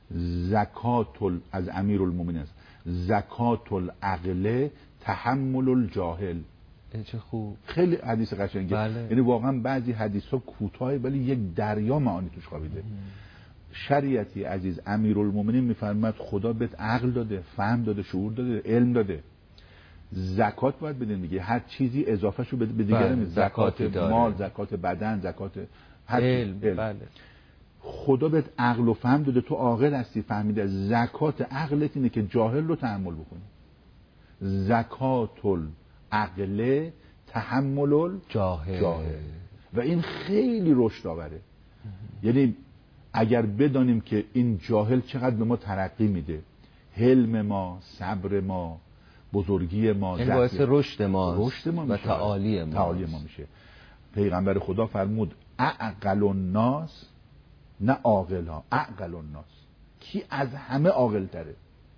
از امیرالمومنین است، زکات العقل تحمل الجاهل. چه خوب، خیلی حدیث قشنگیه. یعنی واقعا بعضی حدیث ها کوتاه ولی یک دریا معانی توش خوابیده. شریعتی عزیز امیرالمومنین میفرماد خدا بهت عقل داده، فهم داده، شعور داده، علم داده. زکات باید بدین دیگه، هر چیزی اضافهشو به دیگه نمیده. زکات مال، زکات بدن، زکات علم. بله. خدا بهت عقل و فهم داده، تو عاقل هستی، فهمیده. زکات عقلت اینه که جاهل رو تحمل بکنی. زکات العقل تحمل الجاهل. و این خیلی رشد آوره. یعنی اگر بدانیم که این جاهل چقدر به ما ترقی میده، حلم ما، صبر ما، بزرگی ما، باعث رشد ما و تعالی ما میشه. پیغمبر خدا فرمود اعقل الناس، نه عاقل ها، اعقل الناس. کی از همه عاقل تره؟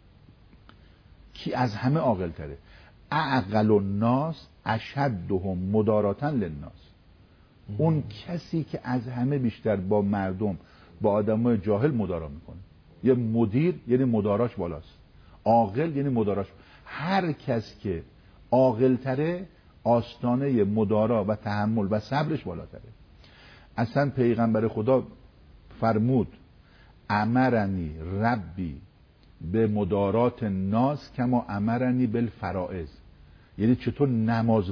کی از همه عاقل تره؟ اعقل الناس اشدهم مداراتا للناس. اون کسی که از همه بیشتر با مردم، با آدمای جاهل مدارا میکنه. یه مدیر یعنی مداراش بالاست، عاقل یعنی مداراش. هر کس که عاقل تره آستانه مدارا و تحمل و صبرش بالاتره. اصلا پیغمبر خدا فرمود امرنی ربی به مدارات ناس کما امرنی بالفرائض. یعنی چطور نماز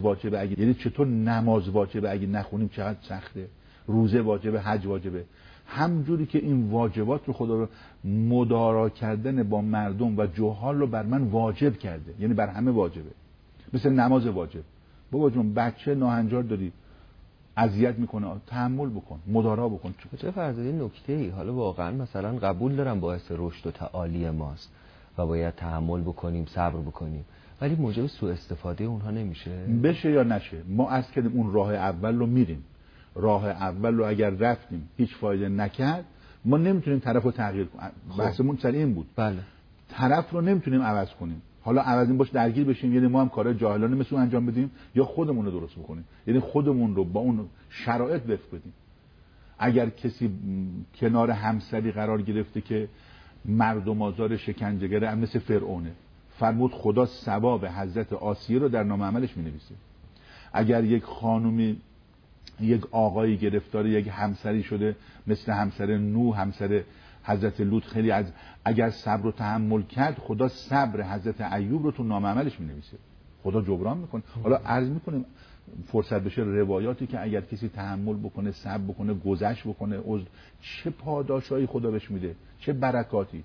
واجبه اگه نخونیم چقدر سخته، روزه واجبه، حج واجبه. همجوری که این واجبات رو خدا رو مدارا کردن با مردم و جهال رو بر من واجب کرده، یعنی بر همه واجبه. مثل نماز واجب. بابا جون بچه ناهنجار داری اذیت میکنه، تحمل بکن، مدارا بکن. چه فرضی نکته ای. حالا واقعا مثلا قبول دارم باعث رشد و تعالی ماست و باید تحمل بکنیم، صبر بکنیم، ولی موجب سوء استفاده اونها نمیشه؟ بشه یا نشه، ما از کردیم اون راه اول رو میریم. راه اول رو اگر رفتیم هیچ فایده نکرد، ما نمیتونیم طرف رو تغییر کنیم. بحثمون سر این بود. بله. طرف رو نمیتونیم عوض کنیم. حالا عوض این باش درگیر بشیم، یعنی ما هم کارهای جاهلانه مثل اون انجام بدیم، یا خودمون رو درست بکنیم، یعنی خودمون رو با اون شرایط وفق بدیم. اگر کسی کنار همسری قرار گرفته که مردم آزار شکنجهگر مثل فرعونه، فرمود خدا ثواب حضرت آسیه رو در نام عملش می‌نویسه. اگر یک خانومی، یک آقایی گرفتار یک همسری شده مثل همسر نوح، همسر حضرت لوط، خیلی از اگر صبر و تحمل کرد، خدا صبر حضرت ایوب رو تو نام عملش می‌نویسه. خدا جبران میکنه. حالا عرض میکنیم فرصت بشه روایاتی که اگر کسی تحمل بکنه، صبر بکنه، گذشت بکنه، عذر، چه پاداشایی خدا بهش میده، چه برکاتی.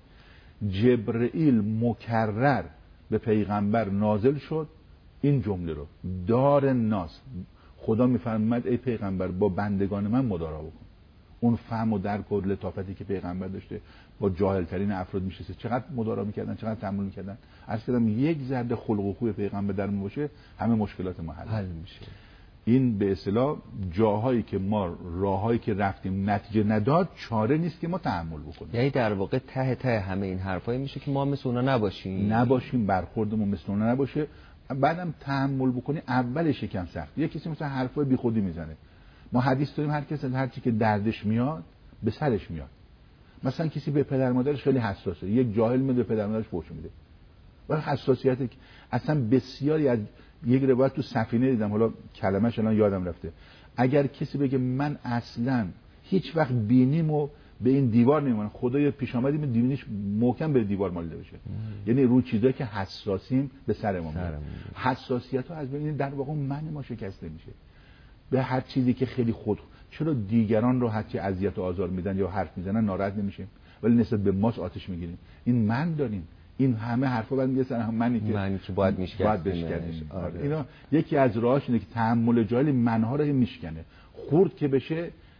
جبرئیل مکرر به پیغمبر نازل شد این جمله رو، دار الناس. خدا میفرماید ای پیغمبر با بندگان من مدارا بکن. اون فهم و درک و لطافتی که پیغمبر داشته با جاهل ترین افراد میشسته، چقدر مدارا میکردن، چقدر تحمل میکردن. عرض کردم یک ذره خلق و خوی پیغمبر در ما باشه، همه مشکلات ما حل میشه. این به اصطلاح جاهایی که ما، راههایی که رفتیم نتیجه نداد، چاره نیست که ما تحمل بکنیم. یعنی در واقع ته همه این حرفایی میشه که ما مثل اونا نباشیم، برخوردمون مثل اونا نباشه. بعدم تحمل بکنی اولش یکم سخت. یه کسی مثلا حرفای بیخودی میزنه. ما حدیث داریم هر کسی هر چی که دردش میاد به سرش میاد. مثلا کسی به پدر مادرش خیلی حساسه، یک جاهل میاد به پدر مادرش فحش میده. و حساسیت اصلا بسیاری از یک روایت تو سفینه دیدم، حالا کلمه‌اش الان یادم رفته. اگر کسی بگه من اصلا هیچ وقت بینیمو به این دیوار نمیمونم، خدایا پیش اومدیم بینیش محکم به دیوار مالیده بشه. یعنی رو چیزایی که حساسیم به سر ما میاد. حساسیت‌ها از بین در واقع من ما شکسته میشه. به هر چیزی که خیلی چرا دیگران رو هرچی اذیت و آزار میدن یا حرف میزنن ناراحت نمیشیم، ولی نسبت به ماست آتش میگیریم؟ این من داریم. این همه حرفا بعد میگه سر منی که باید میشکنه. اینا یکی از راهاش اینه که تحمل جاهل منها رو میشکنه. خورد که بشه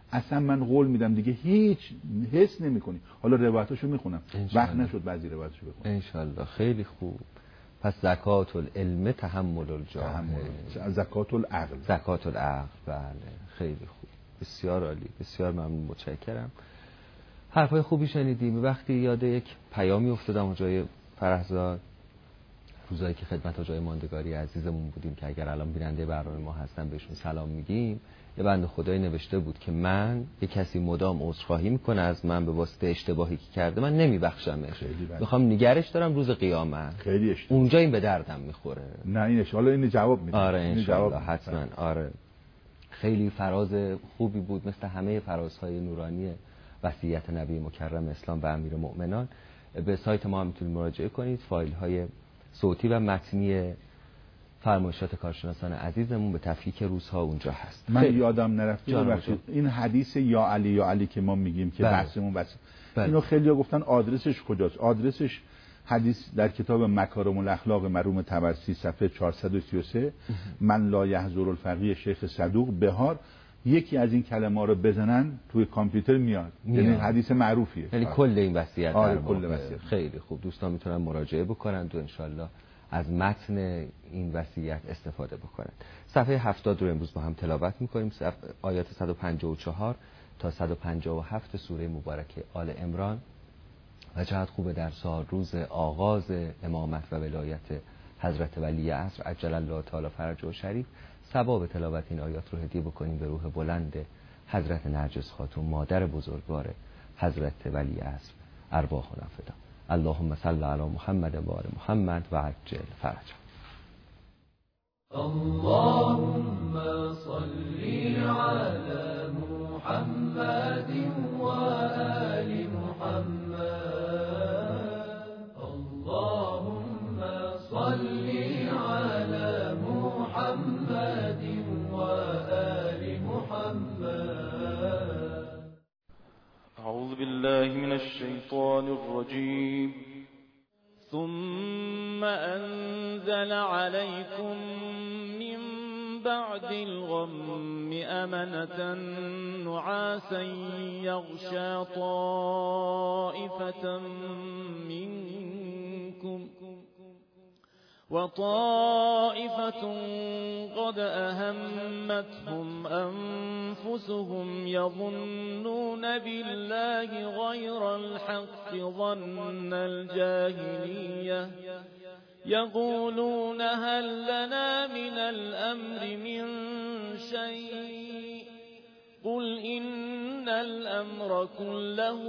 اصلا من قول میدم دیگه هیچ حس نمی‌کنی. حالا روایتاشو میخونم، وقت نشد بعضی روایتاشو بخونم ان شاء الله. خیلی خوب. پس زکات العلم تحمل الجاه، زکات العقل، زکات العقل. بله خیلی خوب، بسیار عالی، بسیار ممنون، متشکرم. حرفای خوبی شنیدیم. وقتی یاد یک پیامی افتادم جای فرهزاد، روزایی که خدمت جای ماندگاری عزیزمون بودیم که اگر الان بیننده برنامه ما هستن بهشون سلام میگیم، یه بنده خدایی نوشته بود که من یه کسی مدام عذرخواهی میکنه از من به واسطه اشتباهی که کرده، من نمیبخشمش، میخوام نگرش دارم روز قیامت. خیلی اشتباه. اونجا این به دردم میخوره. نه اینش حالا این جواب میده. آره انشالله حتما. آره خیلی فراز خوبی بود، مثل همه فرازهای نورانی وصیت نبی مکرم اسلام و امیر مؤمنان. به سایت ما هم میتونید مراجعه کنید. فایل های صوتی و متنی فرمایشات کارشناسان عزیزمون به تفکیک روزها اونجا هست. من یادم نرفته این حدیث یا علی که ما میگیم که بحثمون اینو خیلی‌ها گفتن آدرسش کجاست. آدرسش حدیث در کتاب مکارم الاخلاق مرحوم طبرسی صفحه 433 من لا یحضر الفقیه شیخ صدوق بهار، یکی از این کلمه رو بزنن توی کامپیوتر میاد. یعنی حدیث معروفیه، یعنی کل این وصیت. کل وصیت. خیلی خوب، دوستان میتونن مراجعه بکنن و انشالله از متن این وصیت استفاده بکنن. صفحه 70 رو امروز با هم تلاوت میکنیم، آیات 154 تا 157 سوره مبارکه آل عمران. و چقدر خوبه در سال روز آغاز امامت و ولایت حضرت ولی عصر عجل الله تعالی فرجه شریف ثواب تلاوت این آیات رو هدیه بکنیم به روح بلند حضرت نرجس خاتون مادر بزرگوار حضرت ولی عصر، ارواحنا فدا. اللهم صل علی محمد و آل محمد و عجل فرجه. اللهم صل علی محمد و آل محمد. اللهم صل على محمد وآل محمد. أعوذ بالله من الشيطان الرجيم. ثم أنزل عليكم من بعد الغم أمنة نعاسا يغشى طائفة منكم وطائفة قد أهمتهم أنفسهم يظنون بالله غير الحق ظن الجاهلية يقولون هل لنا من الأمر من شيء قل إن الأمر كله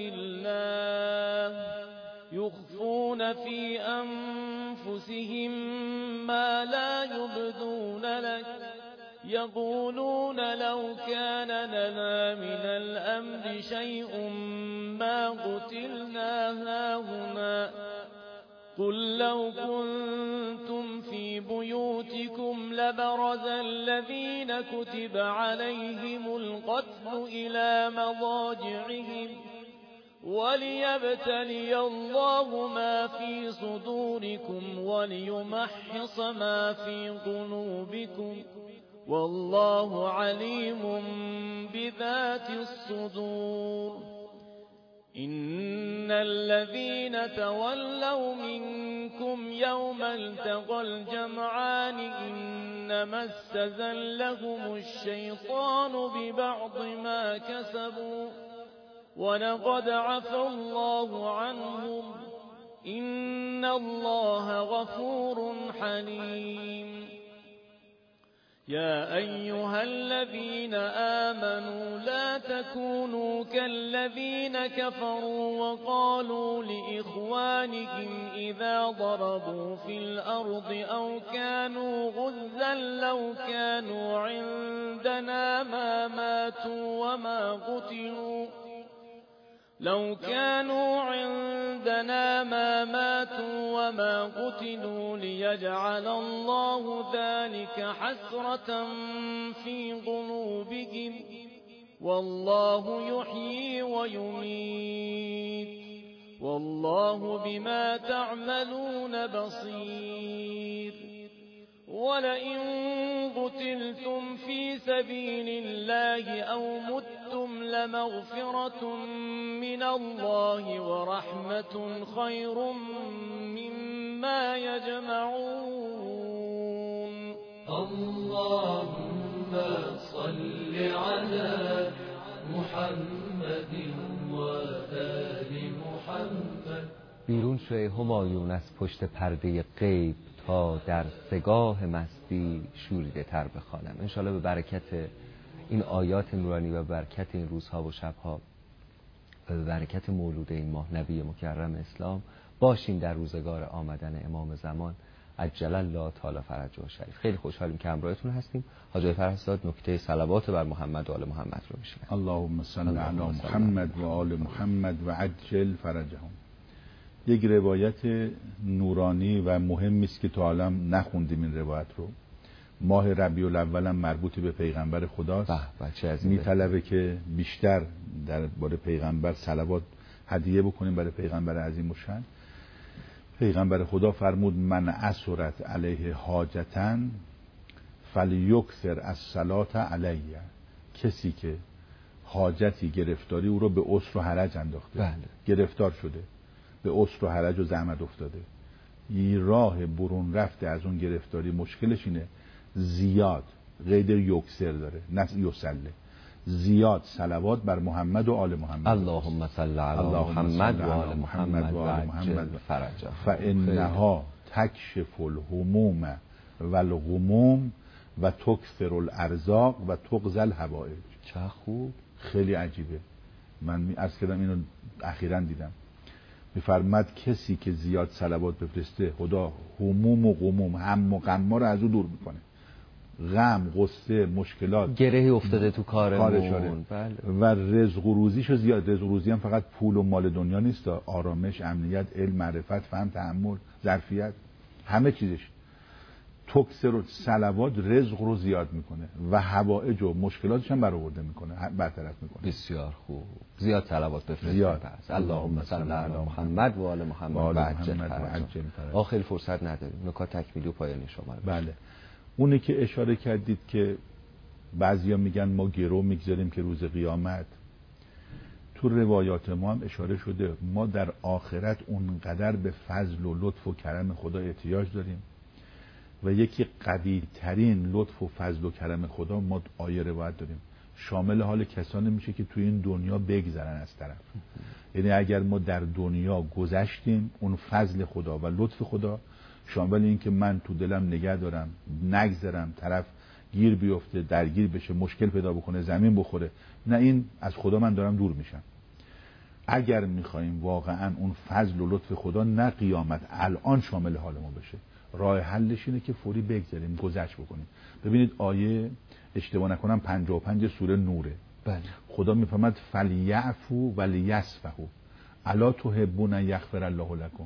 لله يخفون في أنفسهم ما لا يبدون لك يقولون لو كان لنا من الأمر شيء ما قتلنا هاهنا قل لو كنتم في بيوتكم لبرز الذين كتب عليهم القتل إلى مضاجعهم وليبتلي الله ما في صدوركم وليمحص ما في قلوبكم والله عليم بذات الصدور. إن الذين تولوا منكم يوم التقى الجمعان إنما استزلهم الشيطان ببعض ما كسبوا ولقد عفى الله عنهم إن الله غفور حليم. يا أيها الذين آمنوا لا تكونوا كالذين كفروا وقالوا لإخوانهم إذا ضربوا في الأرض أو كانوا غزا لو كانوا عندنا ما ماتوا وما قتلوا لو كانوا عندنا ما ماتوا وما قتلوا ليجعل الله ذلك حسرة في قلوبهم والله يحيي ويميت والله بما تعملون بصير. ولئن قتلتم في سبيل الله أو متم لمغفرة من الله ورحمة خير مما يجمعون. اللهم صل على محمد وآل محمد. بیرون شوی همایون از پشت پرده غیب تا در سگاه مستی شوریده تر بخوانم. انشالله به برکت این آیات نورانی و برکت این روزها و شبها و به برکت مولود این ماه نبی مکرم اسلام باشیم در روزگار آمدن امام زمان عجل الله تعالی فرجه شریف. خیلی خوشحالیم که همراهتون هستیم. حاج فرهزاد نکته صلوات بر محمد و آل محمد رو میشنیم. اللهم صل علی محمد و آل محمد و عجل فرجهم. یک روایت نورانی و مهمی است که تا حالا نخوندیم این روایت رو. ماه ربیع الاول هم مربوط به پیغمبر خداست. میطلبه که بیشتر درباره پیغمبر صلوات هدیه بکنیم برای پیغمبر عظیم الشأن. پیغمبر خدا فرمود من اسرت علیه حاجتن فلیکثر الصلاة علیه. کسی که حاجتی گرفتاری او رو به اسر و حرج انداخته، بله. گرفتار شده، به اسر و حرج و زحمت افتاده، یه راه برون رفته از اون گرفتاری مشکلش اینه زیاد، قید یکسر داره نه یسله، زیاد صلوات بر محمد و آل محمد. اللهم صل علی محمد و آل محمد و عجل فرجه. فانها تکشف الهموم و الغموم و تکثر الارزاق و تغزل الحوائج. چه خوب، خیلی عجیبه. من عرض کردم اینو اخیراً دیدم. میفرماد کسی که زیاد صلوات بفرسته خدا هموم و غموم، هم و غم رو از او دور میکنه. غم، غصه، مشکلات، گرهی افتاده تو کارمون، بله. و رزق و روزیشو زیاد. رزق و روزی هم فقط پول و مال دنیا نیست، آرامش، امنیت، علم، معرفت، فهم، تحمل، ظرفیت، همه چیزش. تکثر و صلوات رزق رو زیاد میکنه و حوائج و مشکلاتش هم برآورده میکنه، برطرف میکنه. بسیار خوب. زیاد صلوات بفرستید. زیاد. پس اللهم صل علی محمد و آل محمد و عجل فرجه. آخر فرصت نداریم. نکات تکمیلی و پایانی شما رو. بله. اونی که اشاره کردید که بعضیا میگن ما گرو میگذاریم که روز قیامت، تو روایات ما هم اشاره شده ما در آخرت اونقدر به فضل و لطف و کرم خدا احتیاج داریم و یکی قوی ترین لطف و فضل و کرم خدا ما آیه روایت داریم شامل حال کسانی میشه که توی این دنیا بگذرن از طرف. یعنی اگر ما در دنیا گذشتیم اون فضل خدا و لطف خدا شامل این که من تو دلم نگه دارم نگذرم طرف گیر بیفته، درگیر بشه، مشکل پیدا بکنه، زمین بخوره، نه، این از خدا من دارم دور میشم. اگر میخوایم واقعا اون فضل و لطف خدا نه قیامت الان شامل حال ما بشه، راه حلش اینه که فوری بگذاریم، گذشت بکنیم. ببینید آیه اشتباه نکنم 55 سوره نوره. بله. خدا میفرماد فلیعفو ولیصفحوا الا تحبون ان یغفر الله لكم.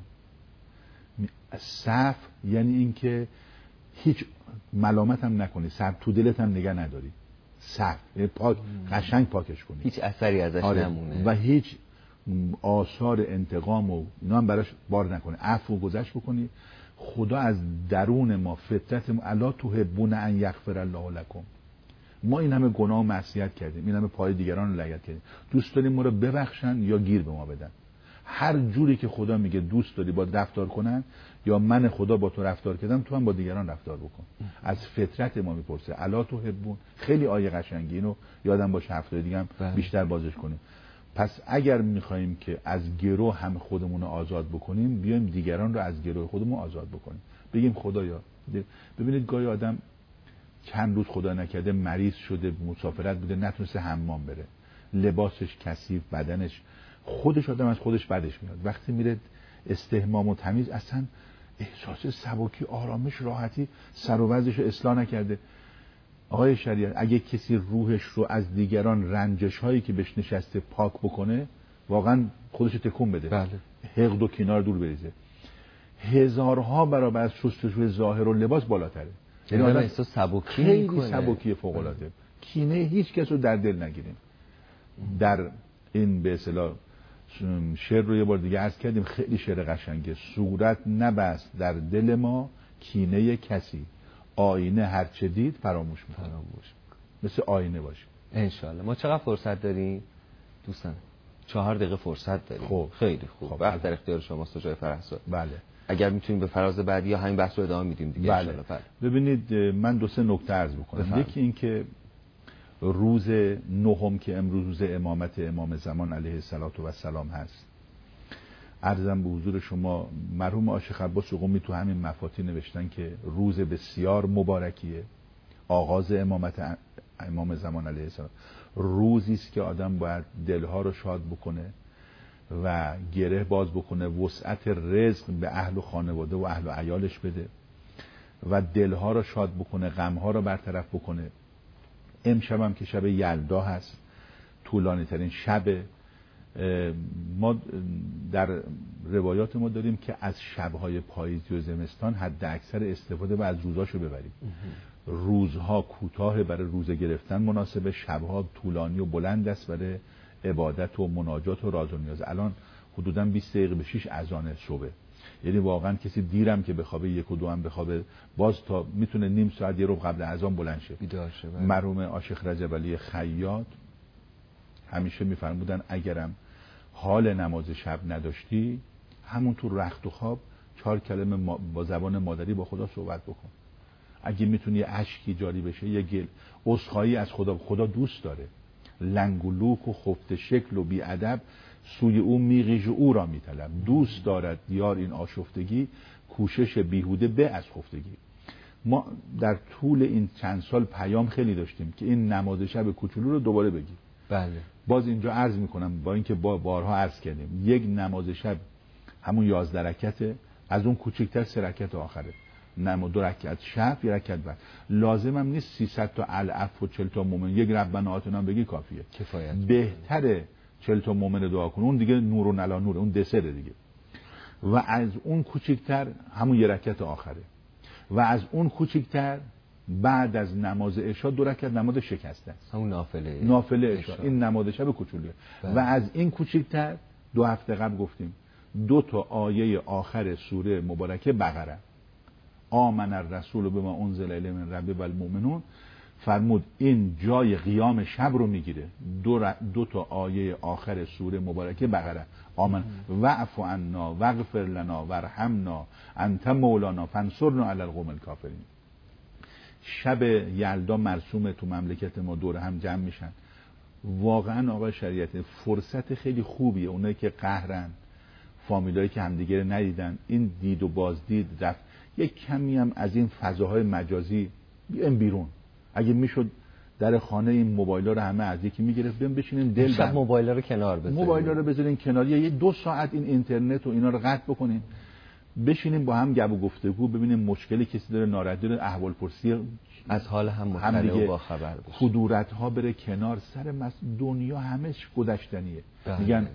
صف یعنی این که هیچ ملامت هم نکنی، صف تو دلت هم نگه نداری، صف پاک، قشنگ پاکش کنی، هیچ اثری ازش نمونه و هیچ آثار انتقام و اینا هم براش بار نکنی، عفو و گذشت بکنی. خدا از درون ما، فطرت ما، الا تحبون ان یغفر الله لكم. ما این همه گناه و معصیت کردیم، این همه پای دیگران رو لگد کردیم، دوست داریم ما رو ببخشن یا گیر به ما بدن. هر جوری که خدا میگه دوست داری با رفتار کنن یا من خدا با تو رفتار کردم تو هم با دیگران رفتار بکن. از فطرت ما میپرسه الا تحبون. خیلی آیه قشنگی، اینو یادم باشه هفته دیگه هم بیشتر بازش کنیم. پس اگر میخوایم که از گروه هم خودمون رو آزاد بکنیم، بیایم دیگران رو از گروه خودمون آزاد بکنیم. بگیم خدایا. ببینید گاهی آدم چند روز خدا نکرده مریض شده، مسافرت بوده، نتونسته حمام بره، لباسش کثیف، بدنش، خودش آدم از خودش بدش میاد. وقتی میره استحمام و تمیز اصلا احساس سبکی، آرامش، راحتی، سر و وضعش رو اصلاح نکرده. آقای شریعت اگه کسی روحش رو از دیگران رنجش هایی که بهش نشسته پاک بکنه، واقعا خودش تکون بده، بله. حقد و کینه رو دور بریزه، هزارها برابر از شستشوی ظاهر و لباس بالاتره. یعنی آدم احساس سبکی خیلی سبکی فوق العاده. کینه هیچ کس رو در دل نگیریم. در این به اصطلاح شعر رو یه بار دیگه عرض کردیم، خیلی شعر قشنگه. صورت نبست در دل ما کینه کسی، آینه هرچه دید فراموش میکنه. مثل آینه باشه انشالله. ما چقدر فرصت داریم دوستان؟ 4 دقیقه فرصت داریم. خب خیلی خوب. وقت در اختیار شماست جای فرحزاد. بله. اگر میتونیم به فراز بعدی یا همین بحث رو ادامه میدیم دیگه. بله. ببینید من 2-3 نکته عرض بکنم. یکی این که روز 9 که امروز روز امامت امام زمان علیه السلام هست، عرضم به حضور شما مرحوم عاشق عباس قمی تو همین مفاتی نوشتن که روز بسیار مبارکیه، آغاز امامت امام زمان علیه السلام، روزی است که آدم باید دلها رو شاد بکنه و گره باز بکنه، وسعت رزق به اهل و خانواده و اهل و عیالش بده و دلها رو شاد بکنه، غمها رو برطرف بکنه. امشب هم که شب یلدا هست، طولانی ترین شب. ما در روایات ما داریم که از شبهای پاییزی و زمستان حد اکثر استفاده و از روزاشو ببریم. روزها کوتاه برای روزه گرفتن مناسبه، شبها طولانی و بلند است برای عبادت و مناجات و راز و نیاز. الان حدوداً 20 دقیقه به 6 اذان صبح، یعنی واقعا کسی دیرم که بخوابه 1 و 2 هم بخوابه باز تا میتونه نیم ساعت یه رو قبل اذان بلند شه بیدار شه. مرحوم عاشق رجب علی خیاط همیشه میفرمودن اگرم حال نماز شب نداشتی همون تو رخت و خواب 4 کلمه با زبان مادری با خدا صحبت بکن. اگه میتونی اشکی جاری بشه، یه گل عذرخواهی از خدا دوست داره. لنگ و لوک و خفت شکل و بی‌ادب سوی او میغیژ او را میطلب. دوست دارد دیار این آشفتگی، کوشش بیهوده به از خفتگی. ما در طول این چند سال پیام خیلی داشتیم که این نماز شب کوچولو رو دوباره بگیم. بله. باز اینجا عرض میکنم، با اینکه بارها عرض کردیم، یک نماز شب همون 11 رکعته، از اون کوچکتر 3 رکعت آخره. 2 رکعت شب، 1 رکعت بعد. لازم هم نیست 300 تا العفو و 40 تا مومن، یک ربنا آتنا بگی کافیه. کفایت. بهتره 40 تا مومن دعا کن، اون دیگه نورون علی نور، اون دسره دیگه. و از اون کوچکتر همون 1 رکعت آخره. و از اون کوچکتر بعد از نماز عشا 2 رکعت نماز شکسته است، همون نافله عشا. این نماز شب کوچولیه. و از این کوچکتر 2 هفته قبل گفتیم 2 تا آیه آخر سوره مبارکه بقره، آمن الرسول بما انزل الیه من ربه والمؤمنون، فرمود این جای قیام شب رو میگیره. 2 تا آیه آخر سوره مبارکه بقره، آمن واعف عنا واغفر لنا وارحمنا انت مولانا فانصرنا علی القوم الکافرین. شب یلدا مرسومه تو مملکت ما، دور هم جمع میشن. واقعا آقای شریعتی فرصت خیلی خوبیه. اونایی که قهرن، فامیلایی که همدیگه رو ندیدن، این دید و بازدید رفت. یک کمی هم از این فضاهای مجازی بیایم بیرون. اگه میشد در خانه این موبایلا رو همه از یکی میگرفتیم، بشینیم دل شب موبایلا رو کنار بذاریم، موبایلا رو بذارین کنار، یه 2 ساعت این اینترنت و اینا رو قطع بکنیم، بشینیم با هم گپ و گفتگو، ببینیم مشکلی کسی داره، ناراحتی داره، احوال پرسی از حال هم مطلع و با خبر بشیم. خدورت ها بره کنار، سر دنیا همش گذشتنیه. میگن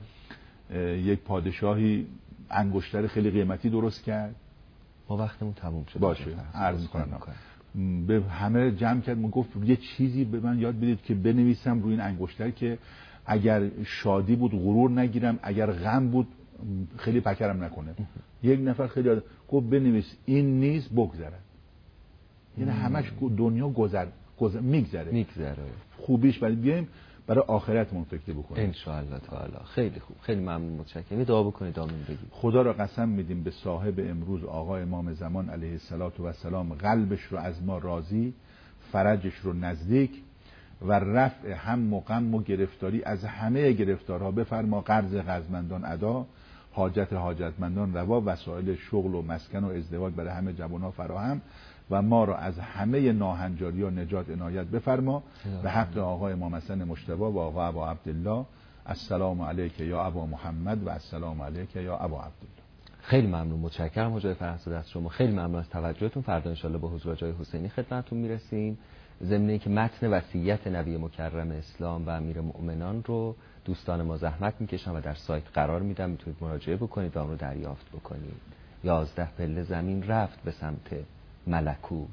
یک پادشاهی انگشتر خیلی قیمتی درست کرد. ما وقتمون تموم شد. باشه عرض می‌کنم. به همه جمع کرد، من گفت یه چیزی به من یاد بدید که بنویسم روی این انگشتر که اگر شادی بود غرور نگیرم، اگر غم بود خیلی پکرم نکنه. یک نفر خیلی گفت بنویس این نیست بگذرد. یعنی همش دنیا میگذره. خوبیش برای بیایم برای آخرتمون فکر بکنیم ان شاء الله تعالی. خیلی خوب، خیلی ممنون، متشکرم. دعا بکنید آمین بگید. خدا را قسم میدیم به صاحب امروز آقا امام زمان علیه السلام، قلبش رو از ما راضی، فرجش رو نزدیک و رفع هم و غم و گرفتاری از همه گرفتارها بفرما. قرض قرضمندان ادا، حاجت حاجتمندان روا، وسایل شغل و مسکن و ازدواج برای همه جوانها فراهم و ما را از همه ناهنجاری و نجات عنایت بفرما. به حق آقا امام حسن مجتبی و آقا ابا عبدالله، السلام علیک یا ابا محمد و السلام علیک یا ابا عبدالله. خیلی ممنون، متشکرم حاج فرحزاد از شما. خیلی ممنون از توجهتون. فردا ان شاءالله با حضور جای حسینی خدمتتون میرسیم. ضمن که متن وصیت نبی مکرم اسلام و امیر مؤمنان رو دوستان ما زحمت میکشن و در سایت قرار میدن، میتونید مراجعه بکنید و اون رو دریافت بکنید. 11 پله زمین رفت به سمت ملکوت،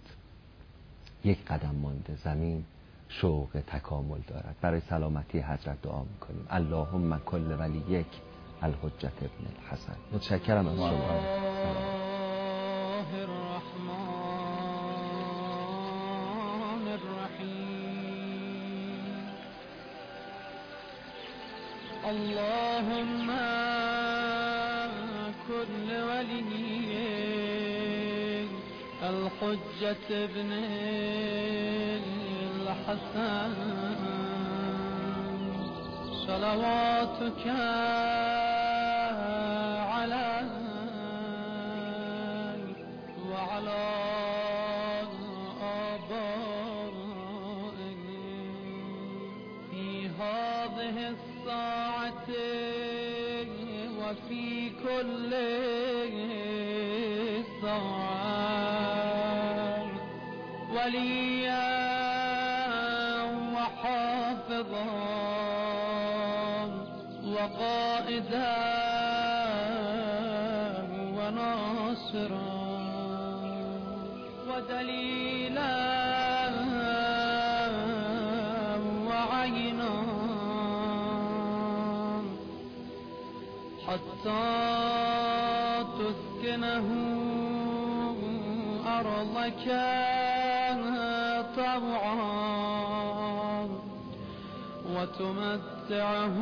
1 قدم مانده زمین شوق تکامل دارد. برای سلامتی حضرت دعا میکنیم. اللهم کل ولیک الحجت ابن الحسن. متشکرم از شما. اللهم كل ولي الحجة ابن الحسن صلواتك عليه وعلى آبائه في هذه الساعة وفي كل ساعة وليا وحافظا وقائدا وناصرا ودليلا وعينا حتى تسكنه أرضك طوعا وتمتعه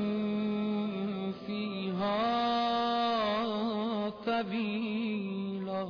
فيها طويلا.